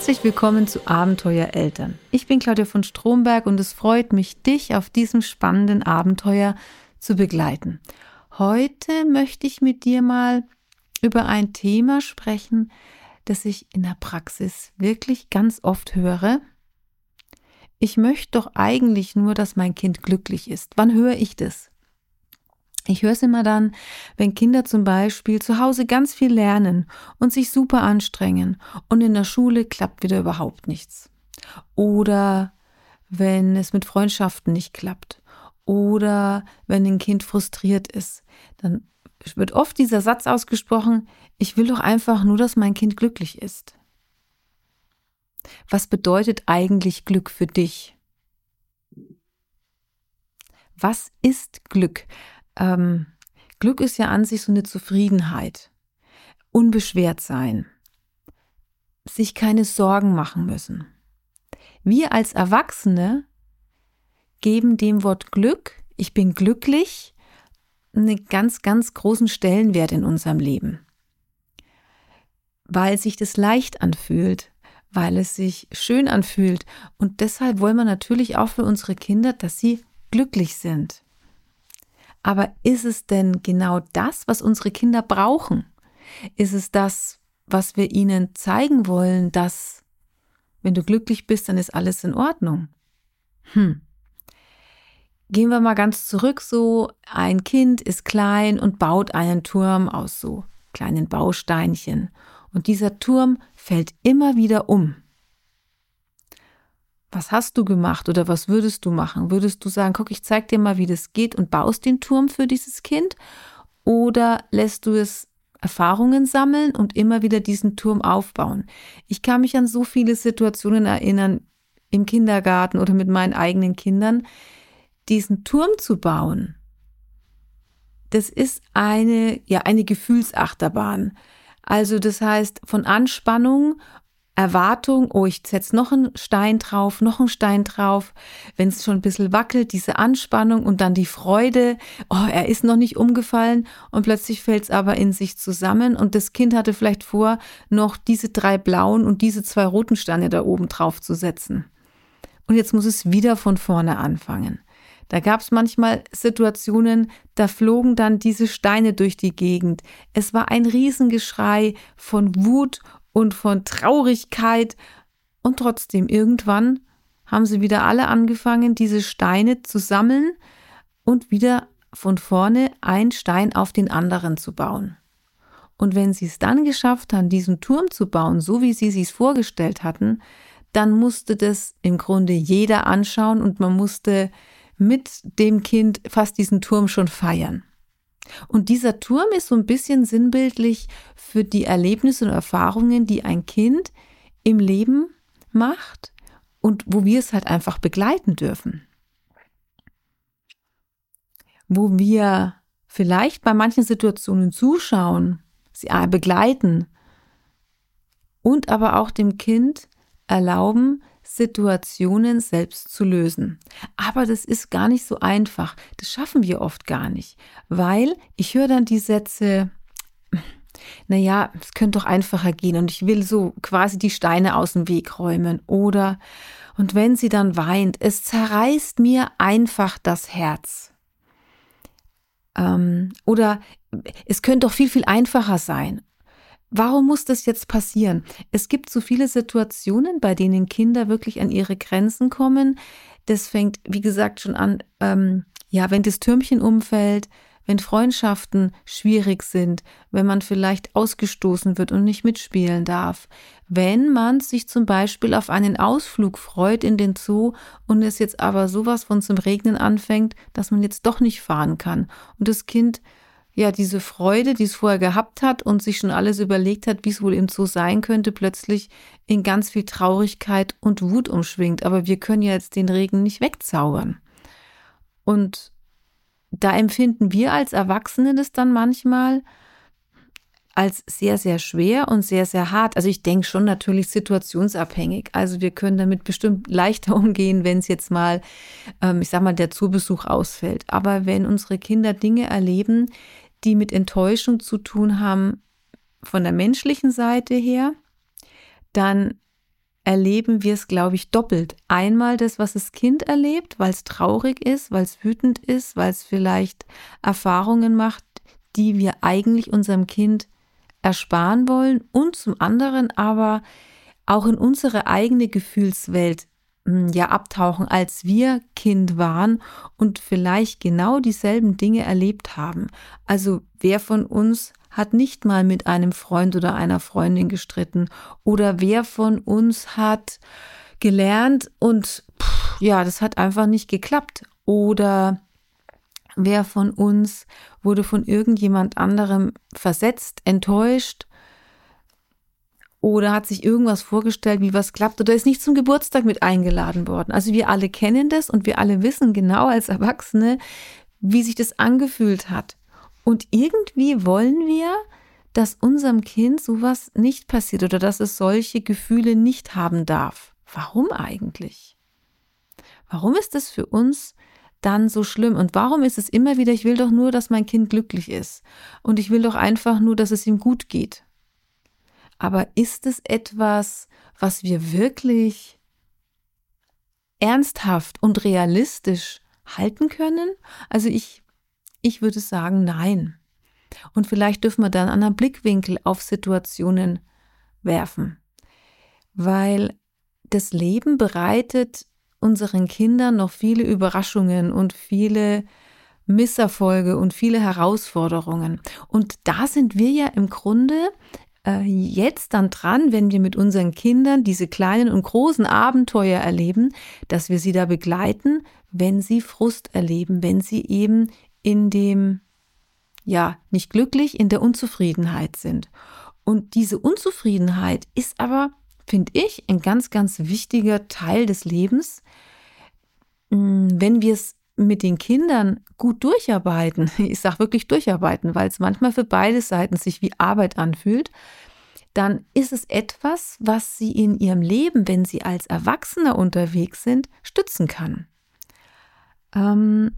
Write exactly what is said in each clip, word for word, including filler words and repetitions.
Herzlich willkommen zu Abenteuer Eltern. Ich bin Claudia von Stromberg und es freut mich, dich auf diesem spannenden Abenteuer zu begleiten. Heute möchte ich mit dir mal über ein Thema sprechen, das ich in der Praxis wirklich ganz oft höre. Ich möchte doch eigentlich nur, dass mein Kind glücklich ist. Wann höre ich das? Ich höre es immer dann, wenn Kinder zum Beispiel zu Hause ganz viel lernen und sich super anstrengen und in der Schule klappt wieder überhaupt nichts. Oder wenn es mit Freundschaften nicht klappt. Oder wenn ein Kind frustriert ist. Dann wird oft dieser Satz ausgesprochen, ich will doch einfach nur, dass mein Kind glücklich ist. Was bedeutet eigentlich Glück für dich? Was ist Glück? Ähm, Glück ist ja an sich so eine Zufriedenheit, unbeschwert sein, sich keine Sorgen machen müssen. Wir als Erwachsene geben dem Wort Glück, ich bin glücklich, einen ganz, ganz großen Stellenwert in unserem Leben, weil sich das leicht anfühlt, weil es sich schön anfühlt und deshalb wollen wir natürlich auch für unsere Kinder, dass sie glücklich sind. Aber ist es denn genau das, was unsere Kinder brauchen? Ist es das, was wir ihnen zeigen wollen, dass, wenn du glücklich bist, dann ist alles in Ordnung? Hm. Gehen wir mal ganz zurück, so ein Kind ist klein und baut einen Turm aus so kleinen Bausteinchen. Und dieser Turm fällt immer wieder um. Was hast du gemacht oder was würdest du machen? Würdest du sagen, guck, ich zeig dir mal, wie das geht und baust den Turm für dieses Kind? Oder lässt du es Erfahrungen sammeln und immer wieder diesen Turm aufbauen? Ich kann mich an so viele Situationen erinnern, im Kindergarten oder mit meinen eigenen Kindern, diesen Turm zu bauen. Das ist eine, ja, eine Gefühlsachterbahn. Also das heißt, von Anspannung, Erwartung, oh, ich setze noch einen Stein drauf, noch einen Stein drauf, wenn es schon ein bisschen wackelt, diese Anspannung und dann die Freude, oh, er ist noch nicht umgefallen und plötzlich fällt es aber in sich zusammen und das Kind hatte vielleicht vor, noch diese drei blauen und diese zwei roten Steine da oben drauf zu setzen. Und jetzt muss es wieder von vorne anfangen. Da gab es manchmal Situationen, da flogen dann diese Steine durch die Gegend. Es war ein Riesengeschrei von Wut und von Traurigkeit und trotzdem irgendwann haben sie wieder alle angefangen, diese Steine zu sammeln und wieder von vorne einen Stein auf den anderen zu bauen. Und wenn sie es dann geschafft haben, diesen Turm zu bauen, so wie sie es vorgestellt hatten, dann musste das im Grunde jeder anschauen und man musste mit dem Kind fast diesen Turm schon feiern. Und dieser Turm ist so ein bisschen sinnbildlich für die Erlebnisse und Erfahrungen, die ein Kind im Leben macht und wo wir es halt einfach begleiten dürfen. Wo wir vielleicht bei manchen Situationen zuschauen, sie begleiten und aber auch dem Kind erlauben, Situationen selbst zu lösen. Aber das ist gar nicht so einfach. Das schaffen wir oft gar nicht, weil ich höre dann die Sätze, naja, es könnte doch einfacher gehen und ich will so quasi die Steine aus dem Weg räumen. Oder, und wenn sie dann weint, es zerreißt mir einfach das Herz. Ähm, oder es könnte doch viel, viel einfacher sein. Warum muss das jetzt passieren? Es gibt so viele Situationen, bei denen Kinder wirklich an ihre Grenzen kommen. Das fängt, wie gesagt, schon an, ähm, ja, wenn das Türmchen umfällt, wenn Freundschaften schwierig sind, wenn man vielleicht ausgestoßen wird und nicht mitspielen darf, wenn man sich zum Beispiel auf einen Ausflug freut in den Zoo und es jetzt aber sowas von zum Regnen anfängt, dass man jetzt doch nicht fahren kann und das Kind ja, diese Freude, die es vorher gehabt hat und sich schon alles überlegt hat, wie es wohl im Zoo sein könnte, plötzlich in ganz viel Traurigkeit und Wut umschwingt. Aber wir können ja jetzt den Regen nicht wegzaubern. Und da empfinden wir als Erwachsene das dann manchmal als sehr, sehr schwer und sehr, sehr hart. Also ich denke schon natürlich situationsabhängig. Also wir können damit bestimmt leichter umgehen, wenn es jetzt mal, ähm, ich sag mal, der Zoobesuch ausfällt. Aber wenn unsere Kinder Dinge erleben, die mit Enttäuschung zu tun haben von der menschlichen Seite her, dann erleben wir es, glaube ich, doppelt. Einmal das, was das Kind erlebt, weil es traurig ist, weil es wütend ist, weil es vielleicht Erfahrungen macht, die wir eigentlich unserem Kind ersparen wollen, und zum anderen aber auch in unsere eigene Gefühlswelt mh, ja abtauchen, als wir Kind waren und vielleicht genau dieselben Dinge erlebt haben. Also wer von uns hat nicht mal mit einem Freund oder einer Freundin gestritten, oder wer von uns hat gelernt und pff, ja, das hat einfach nicht geklappt, oder wer von uns wurde von irgendjemand anderem versetzt, enttäuscht oder hat sich irgendwas vorgestellt, wie was klappt, oder ist nicht zum Geburtstag mit eingeladen worden. Also wir alle kennen das und wir alle wissen genau als Erwachsene, wie sich das angefühlt hat. Und irgendwie wollen wir, dass unserem Kind sowas nicht passiert oder dass es solche Gefühle nicht haben darf. Warum eigentlich? Warum ist das für uns dann so schlimm? Und warum ist es immer wieder, ich will doch nur, dass mein Kind glücklich ist und ich will doch einfach nur, dass es ihm gut geht. Aber ist es etwas, was wir wirklich ernsthaft und realistisch halten können? Also ich, ich würde sagen, nein. Und vielleicht dürfen wir da einen anderen Blickwinkel auf Situationen werfen, weil das Leben bereitet unseren Kindern noch viele Überraschungen und viele Misserfolge und viele Herausforderungen. Und da sind wir ja im Grunde äh, jetzt dann dran, wenn wir mit unseren Kindern diese kleinen und großen Abenteuer erleben, dass wir sie da begleiten, wenn sie Frust erleben, wenn sie eben in dem, ja, nicht glücklich, in der Unzufriedenheit sind. Und diese Unzufriedenheit ist aber, finde ich, ein ganz, ganz wichtiger Teil des Lebens. Wenn wir es mit den Kindern gut durcharbeiten, ich sage wirklich durcharbeiten, weil es manchmal für beide Seiten sich wie Arbeit anfühlt, dann ist es etwas, was sie in ihrem Leben, wenn sie als Erwachsener unterwegs sind, stützen kann. Ähm,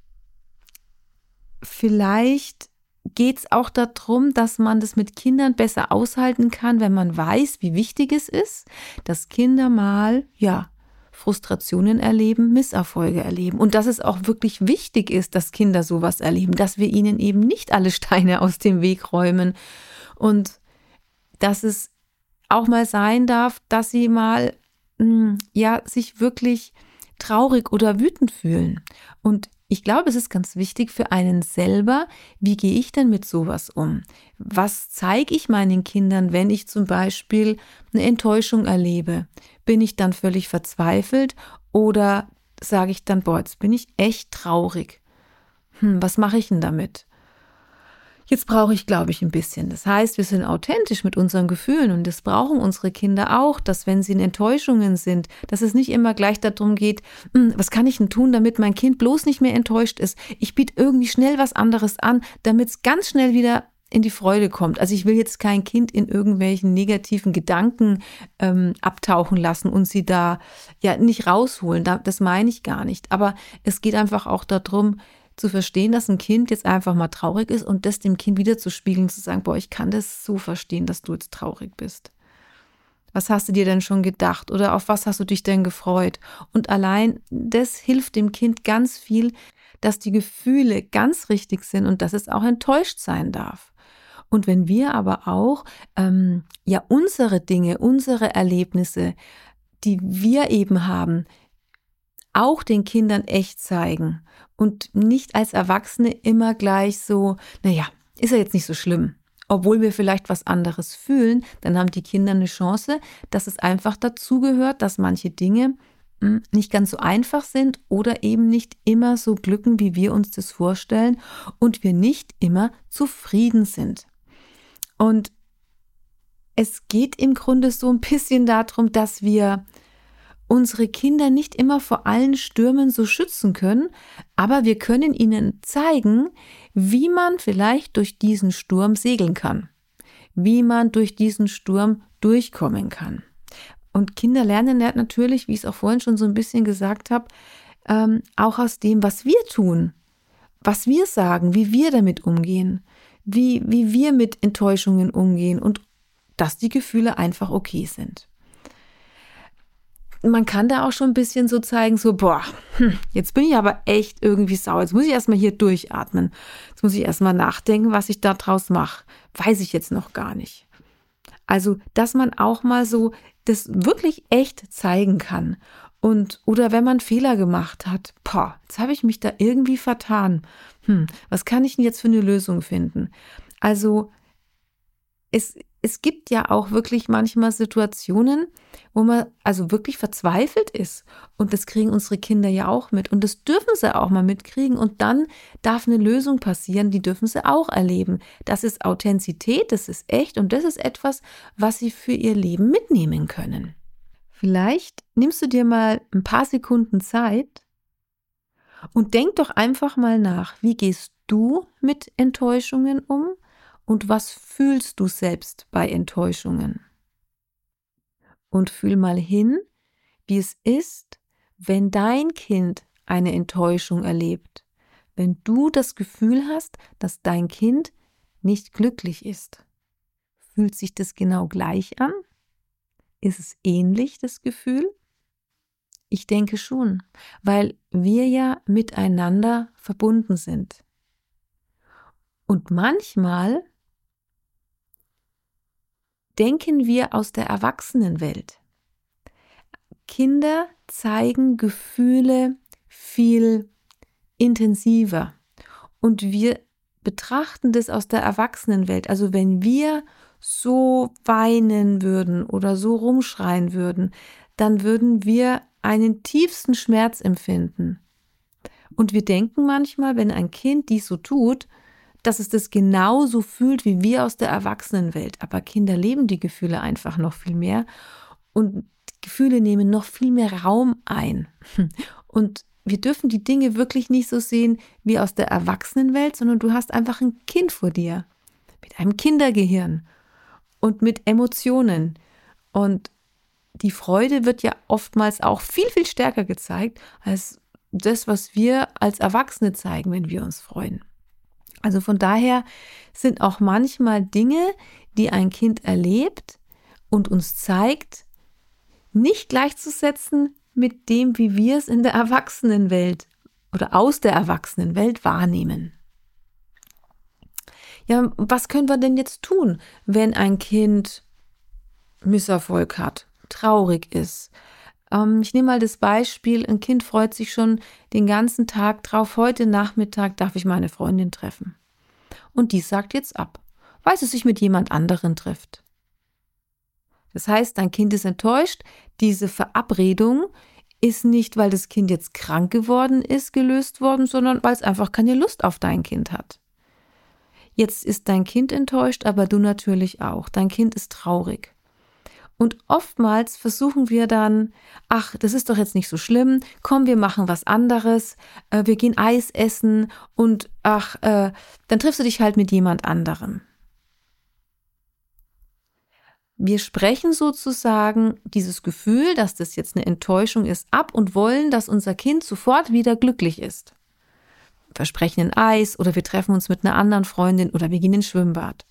vielleicht geht es auch darum, dass man das mit Kindern besser aushalten kann, wenn man weiß, wie wichtig es ist, dass Kinder mal, ja, Frustrationen erleben, Misserfolge erleben. Und dass es auch wirklich wichtig ist, dass Kinder sowas erleben, dass wir ihnen eben nicht alle Steine aus dem Weg räumen und dass es auch mal sein darf, dass sie mal, mh, ja, sich wirklich traurig oder wütend fühlen. Und ich glaube, es ist ganz wichtig für einen selber, wie gehe ich denn mit sowas um? Was zeige ich meinen Kindern, wenn ich zum Beispiel eine Enttäuschung erlebe? Bin ich dann völlig verzweifelt oder sage ich dann, boah, jetzt bin ich echt traurig. Hm, was mache ich denn damit? Jetzt brauche ich, glaube ich, ein bisschen. Das heißt, wir sind authentisch mit unseren Gefühlen und das brauchen unsere Kinder auch, dass wenn sie in Enttäuschungen sind, dass es nicht immer gleich darum geht, was kann ich denn tun, damit mein Kind bloß nicht mehr enttäuscht ist. Ich biete irgendwie schnell was anderes an, damit es ganz schnell wieder in die Freude kommt. Also ich will jetzt kein Kind in irgendwelchen negativen Gedanken ähm, abtauchen lassen und sie da ja nicht rausholen. Das meine ich gar nicht. Aber es geht einfach auch darum, zu verstehen, dass ein Kind jetzt einfach mal traurig ist und das dem Kind wieder zu spiegeln, zu sagen, boah, ich kann das so verstehen, dass du jetzt traurig bist. Was hast du dir denn schon gedacht oder auf was hast du dich denn gefreut? Und allein das hilft dem Kind ganz viel, dass die Gefühle ganz richtig sind und dass es auch enttäuscht sein darf. Und wenn wir aber auch ähm, ja unsere Dinge, unsere Erlebnisse, die wir eben haben, auch den Kindern echt zeigen und nicht als Erwachsene immer gleich so, naja, ist ja jetzt nicht so schlimm. Obwohl wir vielleicht was anderes fühlen, dann haben die Kinder eine Chance, dass es einfach dazugehört, dass manche Dinge mh, nicht ganz so einfach sind oder eben nicht immer so glücken, wie wir uns das vorstellen und wir nicht immer zufrieden sind. Und es geht im Grunde so ein bisschen darum, dass wir unsere Kinder nicht immer vor allen Stürmen so schützen können, aber wir können ihnen zeigen, wie man vielleicht durch diesen Sturm segeln kann, wie man durch diesen Sturm durchkommen kann. Und Kinder lernen natürlich, wie ich es auch vorhin schon so ein bisschen gesagt habe, ähm, auch aus dem, was wir tun, was wir sagen, wie wir damit umgehen, wie, wie wir mit Enttäuschungen umgehen und dass die Gefühle einfach okay sind. man kann da auch schon ein bisschen so zeigen, so, boah, hm, jetzt bin ich aber echt irgendwie sauer. Jetzt muss ich erstmal hier durchatmen. Jetzt muss ich erstmal nachdenken, was ich da draus mache. Weiß ich jetzt noch gar nicht. Also, dass man auch mal so das wirklich echt zeigen kann. Und, oder wenn man Fehler gemacht hat, boah, jetzt habe ich mich da irgendwie vertan. Hm, was kann ich denn jetzt für eine Lösung finden? Also, es, es gibt ja auch wirklich manchmal Situationen, wo man also wirklich verzweifelt ist. Und das kriegen unsere Kinder ja auch mit. Und das dürfen sie auch mal mitkriegen. Und dann darf eine Lösung passieren, die dürfen sie auch erleben. Das ist Authentizität, das ist echt und das ist etwas, was sie für ihr Leben mitnehmen können. Vielleicht nimmst du dir mal ein paar Sekunden Zeit und denk doch einfach mal nach, wie gehst du mit Enttäuschungen um und was fühlst du selbst bei Enttäuschungen? Und fühl mal hin, wie es ist, wenn dein Kind eine Enttäuschung erlebt, wenn du das Gefühl hast, dass dein Kind nicht glücklich ist. Fühlt sich das genau gleich an? Ist es ähnlich, das Gefühl? Ich denke schon, weil wir ja miteinander verbunden sind. Und manchmal denken wir aus der Erwachsenenwelt. Kinder zeigen Gefühle viel intensiver und wir betrachten das aus der Erwachsenenwelt. Also wenn wir so weinen würden oder so rumschreien würden, dann würden wir einen tiefsten Schmerz empfinden. Und wir denken manchmal, wenn ein Kind dies so tut, dass es das genauso fühlt wie wir aus der Erwachsenenwelt. Aber Kinder leben die Gefühle einfach noch viel mehr und Gefühle nehmen noch viel mehr Raum ein. Und wir dürfen die Dinge wirklich nicht so sehen wie aus der Erwachsenenwelt, sondern du hast einfach ein Kind vor dir mit einem Kindergehirn und mit Emotionen. Und die Freude wird ja oftmals auch viel, viel stärker gezeigt als das, was wir als Erwachsene zeigen, wenn wir uns freuen. Also von daher sind auch manchmal Dinge, die ein Kind erlebt und uns zeigt, nicht gleichzusetzen mit dem, wie wir es in der Erwachsenenwelt oder aus der Erwachsenenwelt wahrnehmen. Ja, was können wir denn jetzt tun, wenn ein Kind Misserfolg hat, traurig ist? Ähm, ich nehme mal das Beispiel, ein Kind freut sich schon den ganzen Tag drauf, heute Nachmittag darf ich meine Freundin treffen. Und die sagt jetzt ab, weil sie sich mit jemand anderen trifft. Das heißt, dein Kind ist enttäuscht. Diese Verabredung ist nicht, weil das Kind jetzt krank geworden ist, gelöst worden, sondern weil es einfach keine Lust auf dein Kind hat. Jetzt ist dein Kind enttäuscht, aber du natürlich auch. Dein Kind ist traurig. Und oftmals versuchen wir dann, ach, das ist doch jetzt nicht so schlimm, komm, wir machen was anderes, äh, wir gehen Eis essen und ach, äh, dann triffst du dich halt mit jemand anderem. Wir sprechen sozusagen dieses Gefühl, dass das jetzt eine Enttäuschung ist, ab und wollen, dass unser Kind sofort wieder glücklich ist. Wir versprechen ein Eis oder wir treffen uns mit einer anderen Freundin oder wir gehen ins Schwimmbad.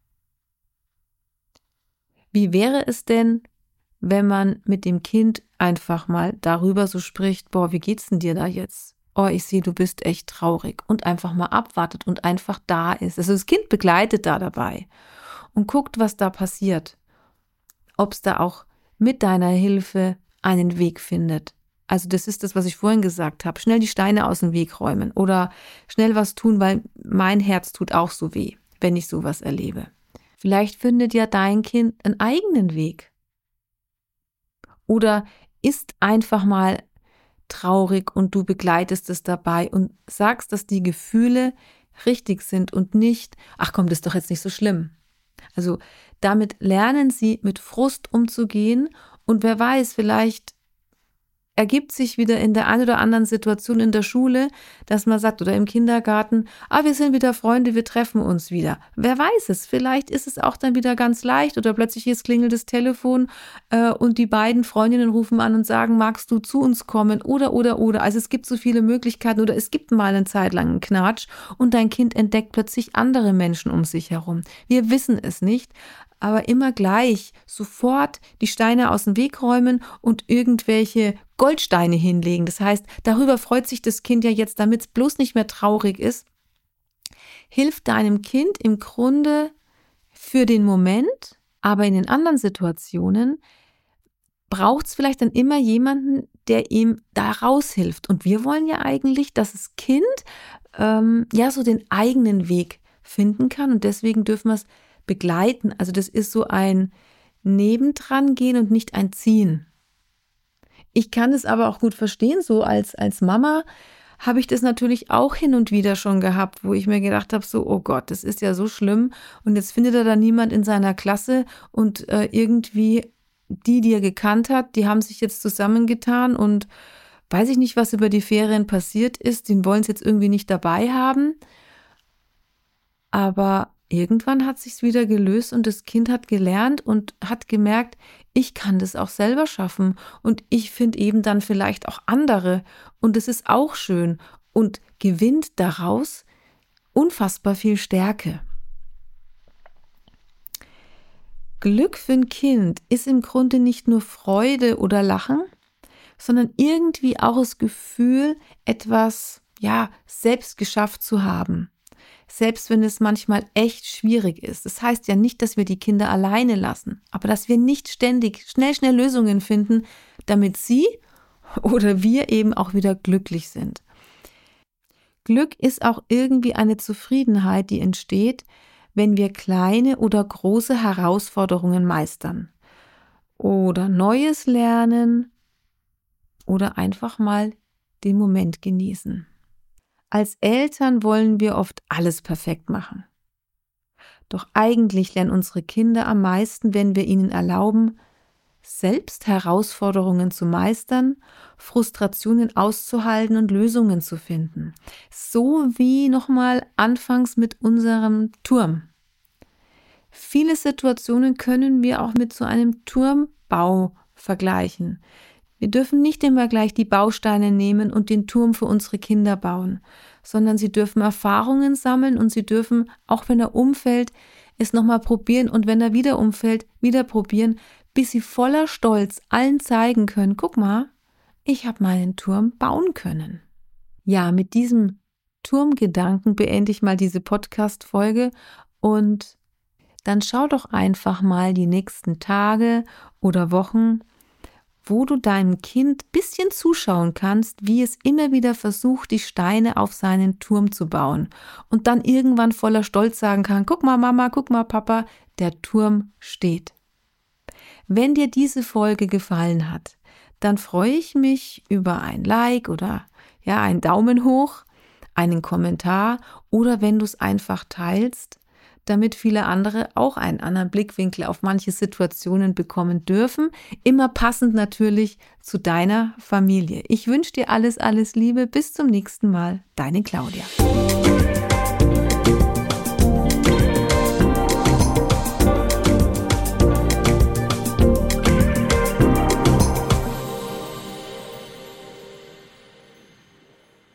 Wie wäre es denn, wenn man mit dem Kind einfach mal darüber so spricht, boah, wie geht's denn dir da jetzt? Oh, ich sehe, du bist echt traurig und einfach mal abwartet und einfach da ist. Also das Kind begleitet da dabei und guckt, was da passiert. Ob es da auch mit deiner Hilfe einen Weg findet. Also das ist das, was ich vorhin gesagt habe. Schnell die Steine aus dem Weg räumen oder schnell was tun, weil mein Herz tut auch so weh, wenn ich sowas erlebe. Vielleicht findet ja dein Kind einen eigenen Weg. Oder ist einfach mal traurig und du begleitest es dabei und sagst, dass die Gefühle richtig sind und nicht, ach komm, das ist doch jetzt nicht so schlimm. Also damit lernen sie mit Frust umzugehen und wer weiß, vielleicht ergibt sich wieder in der einen oder anderen Situation in der Schule, dass man sagt oder im Kindergarten, ah, wir sind wieder Freunde, wir treffen uns wieder. Wer weiß es, vielleicht ist es auch dann wieder ganz leicht oder plötzlich jetzt klingelt das Telefon äh, und die beiden Freundinnen rufen an und sagen, magst du zu uns kommen oder, oder, oder. Also es gibt so viele Möglichkeiten oder es gibt mal eine Zeit lang einen Knatsch und dein Kind entdeckt plötzlich andere Menschen um sich herum. Wir wissen es nicht. aber immer gleich sofort die Steine aus dem Weg räumen und irgendwelche Goldsteine hinlegen. Das heißt, darüber freut sich das Kind ja jetzt, damit es bloß nicht mehr traurig ist. Hilft deinem Kind im Grunde für den Moment, aber in den anderen Situationen braucht es vielleicht dann immer jemanden, der ihm da raushilft. Und wir wollen ja eigentlich, dass das Kind ähm, ja so den eigenen Weg finden kann und deswegen dürfen wir es begleiten. Also das ist so ein Nebendran gehen und nicht ein Ziehen. Ich kann es aber auch gut verstehen, so als, als Mama habe ich das natürlich auch hin und wieder schon gehabt, wo ich mir gedacht habe, so, oh Gott, das ist ja so schlimm und jetzt findet er da niemand in seiner Klasse und äh, irgendwie die, die er gekannt hat, die haben sich jetzt zusammengetan und weiß ich nicht, was über die Ferien passiert ist, den wollen es jetzt irgendwie nicht dabei haben, aber irgendwann hat sich's wieder gelöst und das Kind hat gelernt und hat gemerkt, ich kann das auch selber schaffen und ich finde eben dann vielleicht auch andere und es ist auch schön und gewinnt daraus unfassbar viel Stärke. Glück für ein Kind ist im Grunde nicht nur Freude oder Lachen, sondern irgendwie auch das Gefühl, etwas, ja, selbst geschafft zu haben. Selbst wenn es manchmal echt schwierig ist. Das heißt ja nicht, dass wir die Kinder alleine lassen, aber dass wir nicht ständig schnell, schnell Lösungen finden, damit sie oder wir eben auch wieder glücklich sind. Glück ist auch irgendwie eine Zufriedenheit, die entsteht, wenn wir kleine oder große Herausforderungen meistern oder Neues lernen oder einfach mal den Moment genießen. Als Eltern wollen wir oft alles perfekt machen. Doch eigentlich lernen unsere Kinder am meisten, wenn wir ihnen erlauben, selbst Herausforderungen zu meistern, Frustrationen auszuhalten und Lösungen zu finden. So wie nochmal anfangs mit unserem Turm. Viele Situationen können wir auch mit so einem Turmbau vergleichen. Wir dürfen nicht immer gleich die Bausteine nehmen und den Turm für unsere Kinder bauen, sondern sie dürfen Erfahrungen sammeln und sie dürfen, auch wenn er umfällt, es nochmal probieren und wenn er wieder umfällt, wieder probieren, bis sie voller Stolz allen zeigen können, guck mal, ich habe meinen Turm bauen können. Ja, mit diesem Turmgedanken beende ich mal diese Podcast-Folge und dann schau doch einfach mal die nächsten Tage oder Wochen, wo du deinem Kind ein bisschen zuschauen kannst, wie es immer wieder versucht, die Steine auf seinen Turm zu bauen und dann irgendwann voller Stolz sagen kann, guck mal Mama, guck mal Papa, der Turm steht. Wenn dir diese Folge gefallen hat, dann freue ich mich über ein Like oder ja, einen Daumen hoch, einen Kommentar oder wenn du es einfach teilst, damit viele andere auch einen anderen Blickwinkel auf manche Situationen bekommen dürfen. Immer passend natürlich zu deiner Familie. Ich wünsche dir alles, alles Liebe. Bis zum nächsten Mal. Deine Claudia.